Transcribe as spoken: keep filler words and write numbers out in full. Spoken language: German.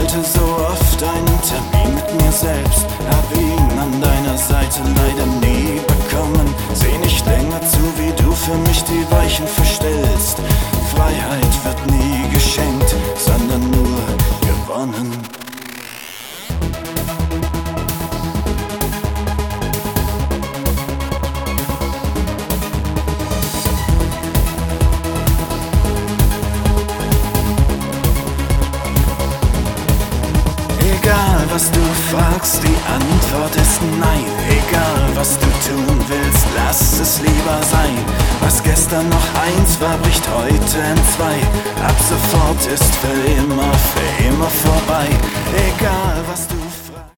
wollte so oft einen Termin mit mir selbst, hab ihn an deiner Seite leider nie bekommen. Seh nicht länger zu, wie du für mich die Weichen verstellst. Freiheit wird nie geschenkt, sondern nur gewonnen. Egal was du fragst, die Antwort ist nein. Egal was du tun willst, lass es lieber sein. Was gestern noch eins war, bricht heute in zwei. Ab sofort ist für immer, für immer vorbei. Egal was du